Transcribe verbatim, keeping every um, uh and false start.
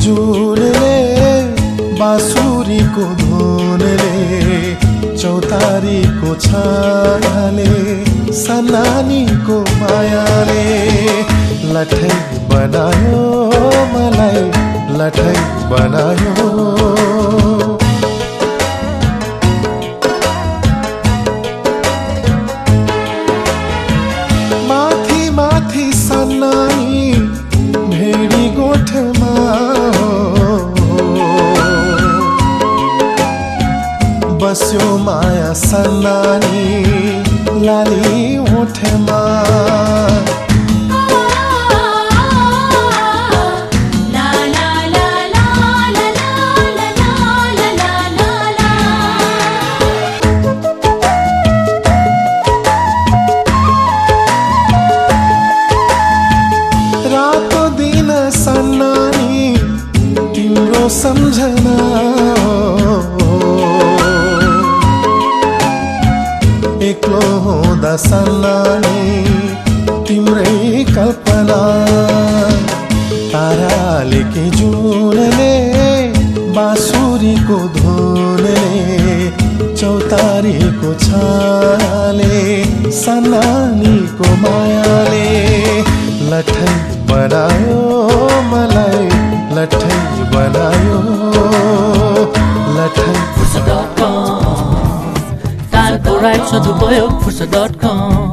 जुनले बाँसुरीको धुनले चौतारीको छायाले सनानीको मायाले लठै बनायो मलाई लठै बनायो माथि माथि सनानी भेडी गोठमा बस्यो माया सनानी लाली ओठमा रातो दिन सन्नानी तिम्रो सम्झना एक्लो हुँदा सन्नानी तिम्रै कल्पना ताराले कि जुनले बाँसुरीको धुनले चौतारीको छायाले सन्नानीको मायाले लठै बनायो मलाई लठै बनायो लठै फुर्सद डट कम तालको राइट सदुपयोग फुर्सद डट कम